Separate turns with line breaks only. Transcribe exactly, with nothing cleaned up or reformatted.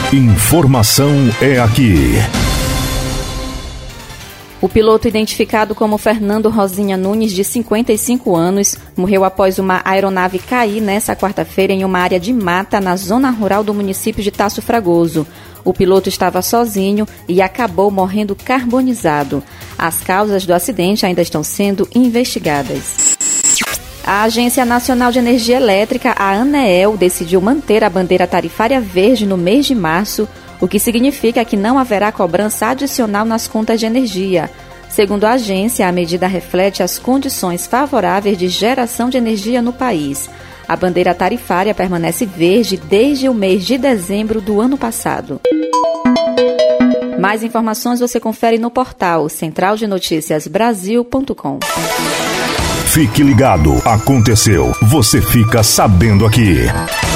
Informação é aqui.
O piloto, identificado como Fernando Rosinha Nunes, de cinquenta e cinco anos, morreu após uma aeronave cair nesta quarta-feira em uma área de mata na zona rural do município de Tasso Fragoso. O piloto estava sozinho e acabou morrendo carbonizado. As causas do acidente ainda estão sendo investigadas. A Agência Nacional de Energia Elétrica, a ANEEL, decidiu manter a bandeira tarifária verde no mês de março, o que significa que não haverá cobrança adicional nas contas de energia. Segundo a agência, a medida reflete as condições favoráveis de geração de energia no país. A bandeira tarifária permanece verde desde o mês de dezembro do ano passado. Mais informações você confere no portal central de notícias brasil ponto com.
Fique ligado, aconteceu, você fica sabendo aqui.